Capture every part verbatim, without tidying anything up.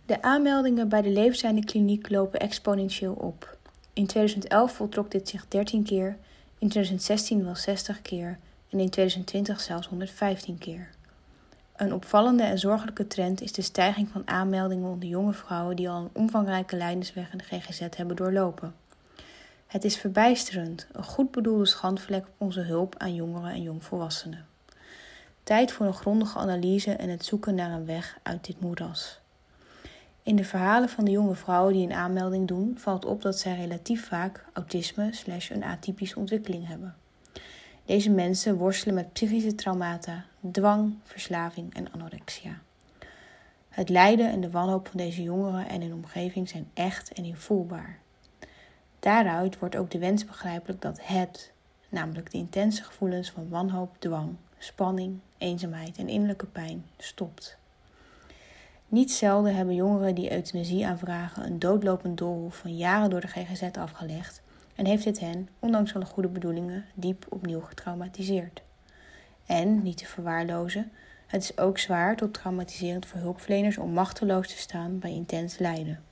De aanmeldingen bij de Levenseinde-kliniek lopen exponentieel op. In tweeduizend elf voltrok dit zich dertien keer, in tweeduizend zestien wel zestig keer en in tweeduizend twintig zelfs honderdvijftien keer. Een opvallende en zorgelijke trend is de stijging van aanmeldingen onder jonge vrouwen die al een omvangrijke lijdensweg in de G G Z hebben doorlopen. Het is verbijsterend, een goed bedoelde schandvlek op onze hulp aan jongeren en jongvolwassenen. Tijd voor een grondige analyse en het zoeken naar een weg uit dit moeras. In de verhalen van de jonge vrouwen die een aanmelding doen, valt op dat zij relatief vaak autisme slash een atypische ontwikkeling hebben. Deze mensen worstelen met psychische traumata, dwang, verslaving en anorexia. Het lijden en de wanhoop van deze jongeren en hun omgeving zijn echt en invoelbaar. Daaruit wordt ook de wens begrijpelijk dat het, namelijk de intense gevoelens van wanhoop, dwang, spanning, eenzaamheid en innerlijke pijn, stopt. Niet zelden hebben jongeren die euthanasie aanvragen een doodlopend doolhof van jaren door de G G Z afgelegd en heeft dit hen, ondanks alle goede bedoelingen, diep opnieuw getraumatiseerd. En, niet te verwaarlozen, het is ook zwaar tot traumatiserend voor hulpverleners om machteloos te staan bij intens lijden.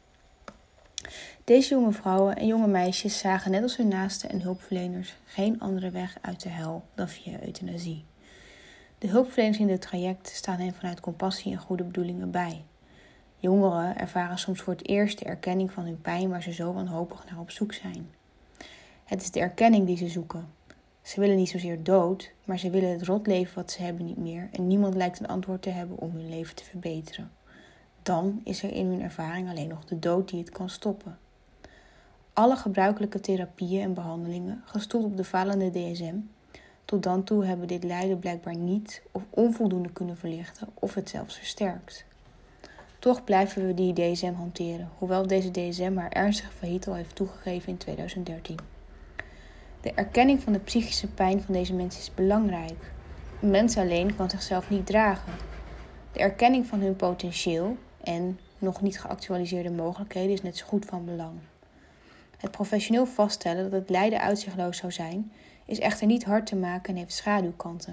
Deze jonge vrouwen en jonge meisjes zagen net als hun naasten en hulpverleners geen andere weg uit de hel dan via euthanasie. De hulpverleners in dit traject staan hen vanuit compassie en goede bedoelingen bij. Jongeren ervaren soms voor het eerst de erkenning van hun pijn waar ze zo wanhopig naar op zoek zijn. Het is de erkenning die ze zoeken. Ze willen niet zozeer dood, maar ze willen het rotleven wat ze hebben niet meer en niemand lijkt een antwoord te hebben om hun leven te verbeteren. Dan is er in hun ervaring alleen nog de dood die het kan stoppen. Alle gebruikelijke therapieën en behandelingen, gestoeld op de falende D S M, tot dan toe hebben dit lijden blijkbaar niet of onvoldoende kunnen verlichten of het zelfs versterkt. Toch blijven we die D S M hanteren, hoewel deze D S M haar ernstige failliet al heeft toegegeven in tweeduizend dertien. De erkenning van de psychische pijn van deze mensen is belangrijk. Een mens alleen kan zichzelf niet dragen. De erkenning van hun potentieel en nog niet geactualiseerde mogelijkheden is net zo goed van belang. Het professioneel vaststellen dat het lijden uitzichtloos zou zijn, is echter niet hard te maken en heeft schaduwkanten.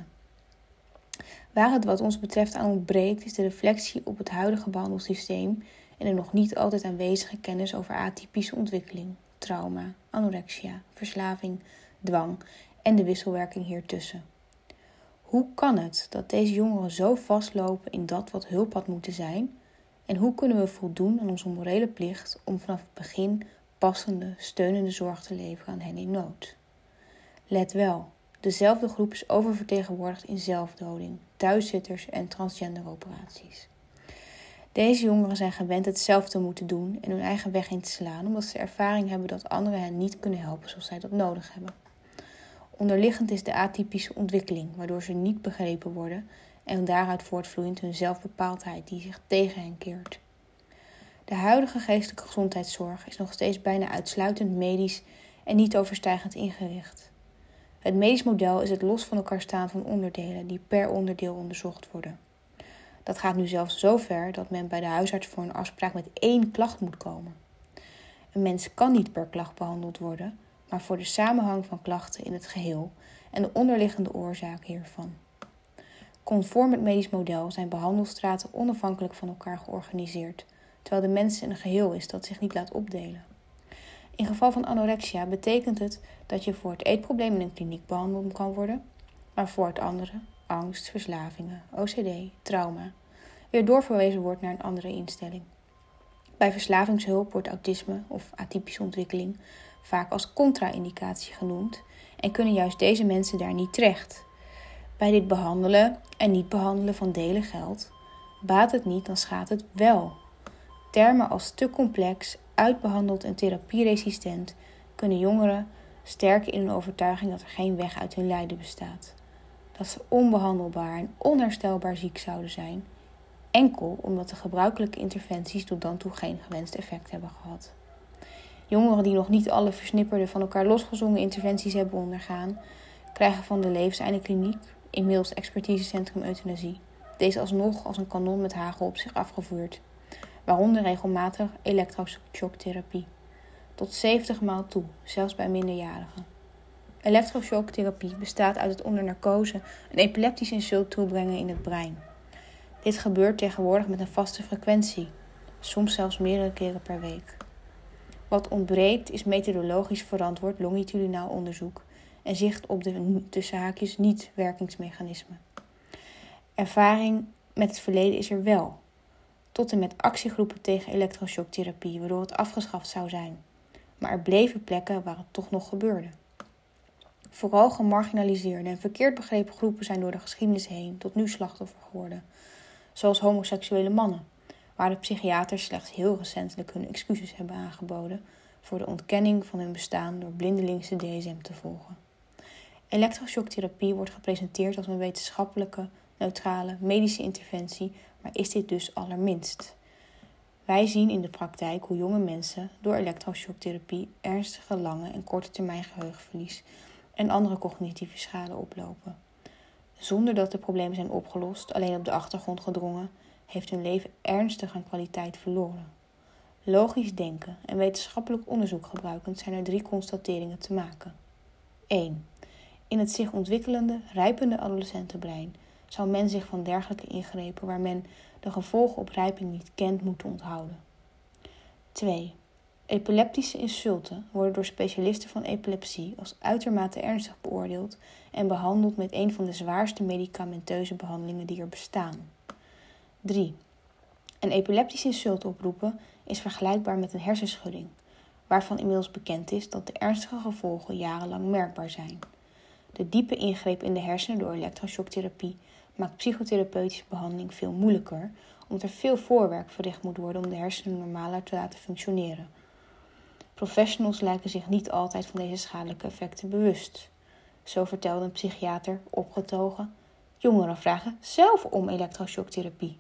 Waar het wat ons betreft aan ontbreekt, is de reflectie op het huidige behandelsysteem en de nog niet altijd aanwezige kennis over atypische ontwikkeling, trauma, anorexia, verslaving, dwang en de wisselwerking hiertussen. Hoe kan het dat deze jongeren zo vastlopen in dat wat hulp had moeten zijn? En hoe kunnen we voldoen aan onze morele plicht om vanaf het begin passende, steunende zorg te leveren aan hen in nood? Let wel, dezelfde groep is oververtegenwoordigd in zelfdoding, thuiszitters en transgenderoperaties. Deze jongeren zijn gewend het zelf te moeten doen en hun eigen weg in te slaan, omdat ze ervaring hebben dat anderen hen niet kunnen helpen zoals zij dat nodig hebben. Onderliggend is de atypische ontwikkeling, waardoor ze niet begrepen worden en daaruit voortvloeiend hun zelfbepaaldheid die zich tegen hen keert. De huidige geestelijke gezondheidszorg is nog steeds bijna uitsluitend medisch en niet overstijgend ingericht. Het medisch model is het los van elkaar staan van onderdelen die per onderdeel onderzocht worden. Dat gaat nu zelfs zo ver dat men bij de huisarts voor een afspraak met één klacht moet komen. Een mens kan niet per klacht behandeld worden, maar voor de samenhang van klachten in het geheel en de onderliggende oorzaak hiervan. Conform het medisch model zijn behandelstraten onafhankelijk van elkaar georganiseerd, terwijl de mens een geheel is dat zich niet laat opdelen. In geval van anorexia betekent het dat je voor het eetprobleem in een kliniek behandeld kan worden, maar voor het andere, angst, verslavingen, O C D, trauma, weer doorverwezen wordt naar een andere instelling. Bij verslavingshulp wordt autisme of atypische ontwikkeling vaak als contra-indicatie genoemd en kunnen juist deze mensen daar niet terecht. Bij dit behandelen en niet behandelen van delen geldt, baat het niet, dan schaadt het wel. Termen als te complex, uitbehandeld en therapieresistent kunnen jongeren sterken in hun overtuiging dat er geen weg uit hun lijden bestaat. Dat ze onbehandelbaar en onherstelbaar ziek zouden zijn, enkel omdat de gebruikelijke interventies tot dan toe geen gewenst effect hebben gehad. Jongeren die nog niet alle versnipperde, van elkaar losgezongen interventies hebben ondergaan, krijgen van de Levenseinde-kliniek, inmiddels expertisecentrum euthanasie, deze alsnog als een kanon met hagel op zich afgevuurd, waaronder regelmatig elektroshocktherapie. Tot zeventig maal toe, zelfs bij minderjarigen. Elektroshocktherapie bestaat uit het onder narcose een epileptisch insult toebrengen in het brein. Dit gebeurt tegenwoordig met een vaste frequentie, soms zelfs meerdere keren per week. Wat ontbreekt is methodologisch verantwoord longitudinaal onderzoek en zicht op de tussen haakjes niet-werkingsmechanismen. Ervaring met het verleden is er wel, tot en met actiegroepen tegen elektroshocktherapie, waardoor het afgeschaft zou zijn. Maar er bleven plekken waar het toch nog gebeurde. Vooral gemarginaliseerde en verkeerd begrepen groepen zijn door de geschiedenis heen tot nu slachtoffer geworden, zoals homoseksuele mannen, waar de psychiaters slechts heel recentelijk hun excuses hebben aangeboden voor de ontkenning van hun bestaan door blindelings de D S M te volgen. Elektroshocktherapie wordt gepresenteerd als een wetenschappelijke, neutrale, medische interventie, maar is dit dus allerminst. Wij zien in de praktijk hoe jonge mensen door elektroshocktherapie ernstige lange en korte termijn geheugenverlies en andere cognitieve schade oplopen. Zonder dat de problemen zijn opgelost, alleen op de achtergrond gedrongen, heeft hun leven ernstig aan kwaliteit verloren. Logisch denken en wetenschappelijk onderzoek gebruikend zijn er drie constateringen te maken. één. In het zich ontwikkelende, rijpende adolescentenbrein zou men zich van dergelijke ingrepen waar men de gevolgen op rijping niet kent moeten onthouden. twee. Epileptische insulten worden door specialisten van epilepsie als uitermate ernstig beoordeeld en behandeld met een van de zwaarste medicamenteuze behandelingen die er bestaan. drie. Een epileptisch insult oproepen is vergelijkbaar met een hersenschudding, waarvan inmiddels bekend is dat de ernstige gevolgen jarenlang merkbaar zijn. De diepe ingreep in de hersenen door elektroshocktherapie maakt psychotherapeutische behandeling veel moeilijker, omdat er veel voorwerk verricht moet worden om de hersenen normaler te laten functioneren. Professionals lijken zich niet altijd van deze schadelijke effecten bewust. Zo vertelde een psychiater opgetogen: jongeren vragen zelf om elektroshocktherapie.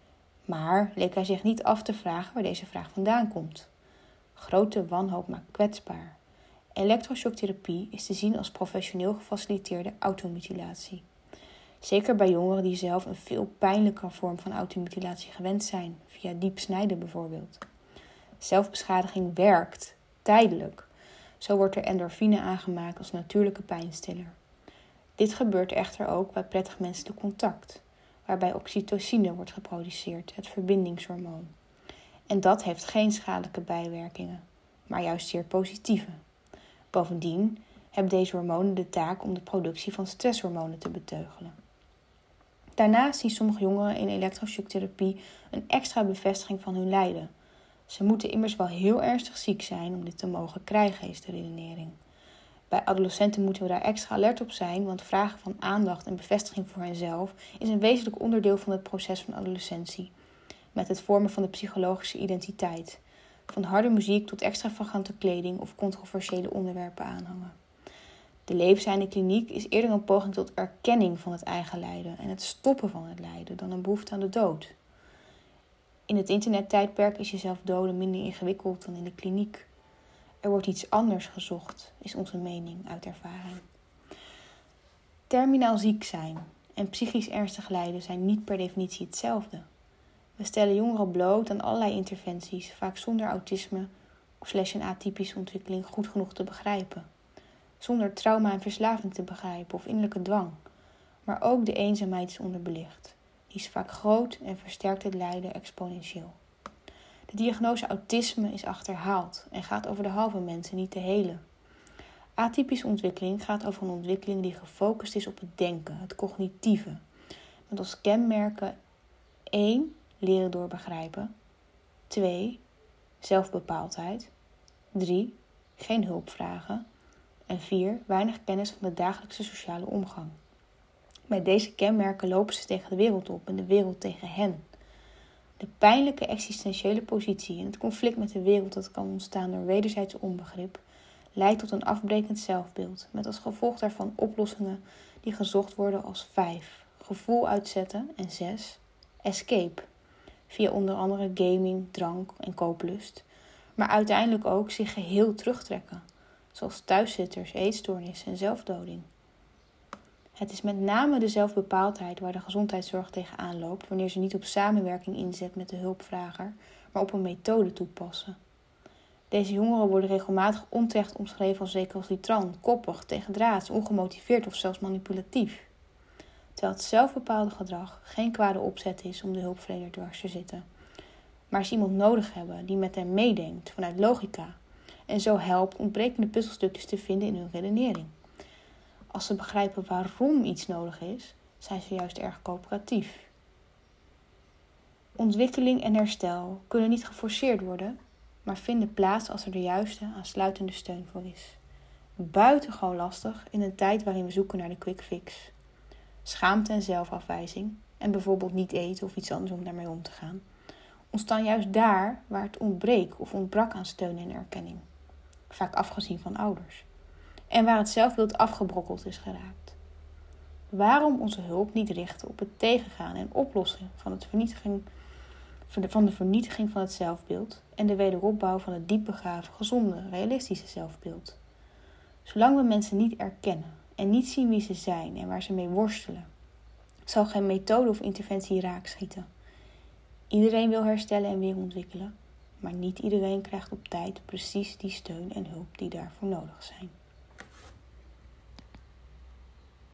Maar leek hij zich niet af te vragen waar deze vraag vandaan komt. Grote wanhoop maakt kwetsbaar. Elektroshocktherapie is te zien als professioneel gefaciliteerde automutilatie. Zeker bij jongeren die zelf een veel pijnlijker vorm van automutilatie gewend zijn, via diep snijden bijvoorbeeld. Zelfbeschadiging werkt, tijdelijk. Zo wordt er endorfine aangemaakt als natuurlijke pijnstiller. Dit gebeurt echter ook bij prettig menselijk contact, waarbij oxytocine wordt geproduceerd, het verbindingshormoon. En dat heeft geen schadelijke bijwerkingen, maar juist zeer positieve. Bovendien hebben deze hormonen de taak om de productie van stresshormonen te beteugelen. Daarnaast zien sommige jongeren in elektroshocktherapie een extra bevestiging van hun lijden. Ze moeten immers wel heel ernstig ziek zijn om dit te mogen krijgen, is de redenering. Bij adolescenten moeten we daar extra alert op zijn, want vragen van aandacht en bevestiging voor henzelf is een wezenlijk onderdeel van het proces van adolescentie, met het vormen van de psychologische identiteit, van harde muziek tot extravagante kleding of controversiële onderwerpen aanhangen. De levenseinde kliniek is eerder een poging tot erkenning van het eigen lijden en het stoppen van het lijden dan een behoefte aan de dood. In het internettijdperk is jezelf doden minder ingewikkeld dan in de kliniek. Er wordt iets anders gezocht, is onze mening uit ervaring. Terminaal ziek zijn en psychisch ernstig lijden zijn niet per definitie hetzelfde. We stellen jongeren bloot aan allerlei interventies, vaak zonder autisme of slash een atypische ontwikkeling goed genoeg te begrijpen. Zonder trauma en verslaving te begrijpen of innerlijke dwang. Maar ook de eenzaamheid is onderbelicht. Die is vaak groot en versterkt het lijden exponentieel. De diagnose autisme is achterhaald en gaat over de halve mensen, niet de hele. Atypische ontwikkeling gaat over een ontwikkeling die gefocust is op het denken, het cognitieve. Met als kenmerken één. Leren door begrijpen. twee. Zelfbepaaldheid. drie. Geen hulp vragen. En vier. Weinig kennis van de dagelijkse sociale omgang. Met deze kenmerken lopen ze tegen de wereld op en de wereld tegen hen. De pijnlijke existentiële positie en het conflict met de wereld dat kan ontstaan door wederzijds onbegrip leidt tot een afbrekend zelfbeeld, met als gevolg daarvan oplossingen die gezocht worden als vijf. Gevoel uitzetten en zes. Escape. Via onder andere gaming, drank en kooplust, maar uiteindelijk ook zich geheel terugtrekken, zoals thuiszitters, eetstoornis en zelfdoding. Het is met name de zelfbepaaldheid waar de gezondheidszorg tegenaan loopt wanneer ze niet op samenwerking inzet met de hulpvrager, maar op een methode toepassen. Deze jongeren worden regelmatig onterecht omschreven als recalcitrant, koppig, tegendraads, ongemotiveerd of zelfs manipulatief. Terwijl het zelfbepaalde gedrag geen kwade opzet is om de hulpverlener dwars te zitten, maar ze iemand nodig hebben die met hen meedenkt vanuit logica en zo helpt ontbrekende puzzelstukjes te vinden in hun redenering. Als ze begrijpen waarom iets nodig is, zijn ze juist erg coöperatief. Ontwikkeling en herstel kunnen niet geforceerd worden, maar vinden plaats als er de juiste aansluitende steun voor is. Buitengewoon lastig in een tijd waarin we zoeken naar de quick fix. Schaamte en zelfafwijzing, en bijvoorbeeld niet eten of iets anders om daarmee om te gaan, ontstaan juist daar waar het ontbreekt of ontbrak aan steun en erkenning. Vaak afgezien van ouders. En waar het zelfbeeld afgebrokkeld is geraakt. Waarom onze hulp niet richten op het tegengaan en oplossen van, het vernietiging, van de vernietiging van het zelfbeeld en de wederopbouw van het diep begraven, gezonde, realistische zelfbeeld? Zolang we mensen niet erkennen en niet zien wie ze zijn en waar ze mee worstelen, zal geen methode of interventie raak schieten. Iedereen wil herstellen en weer ontwikkelen, maar niet iedereen krijgt op tijd precies die steun en hulp die daarvoor nodig zijn.